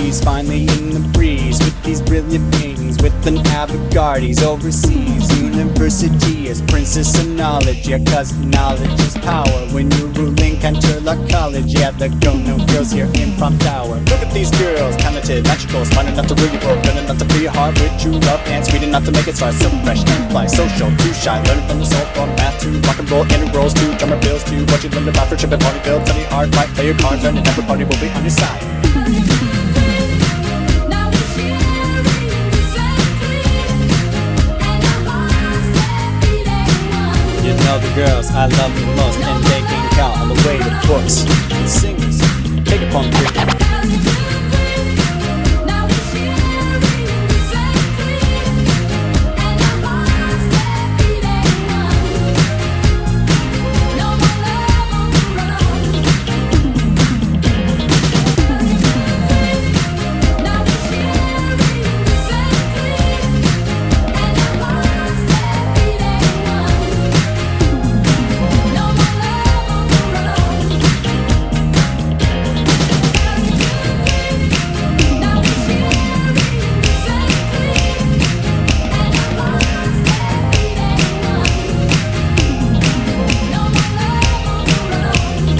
she's finally in the breeze with these brilliant wings, with an avant-garde overseas. University is princess of knowledge, yeah, cause knowledge is power. When you're ruling Canterlot College, yeah, the go-no girls here in Prom Tower. Look at these girls, talented, magical, smart enough to rule your world, good enough to free your heart with true love, and sweet enough to make it start. So fresh and fly, social, too shy, learning from the soul, from math to rock and roll, integrals to drummer bills to what you learned about friendship and party build. Study hard, fight, play your cards, learn, and everybody will be on your side. You know the girls I love the most, and they can count on the way to books. The singers, take it from three.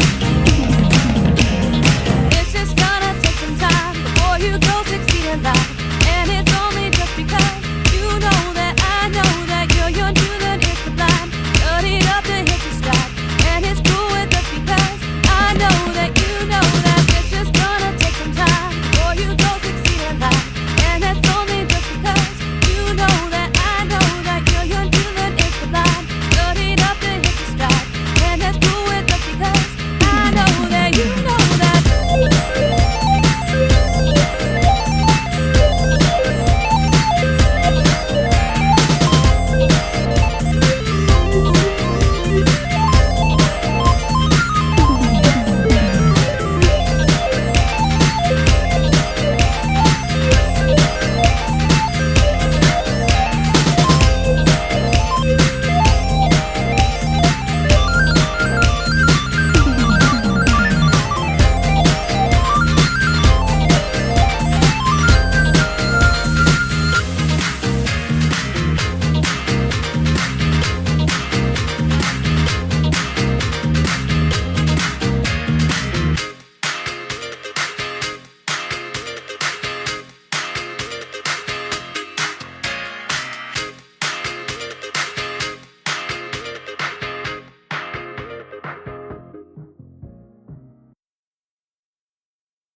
It's just gonna take some time before you go succeed in life.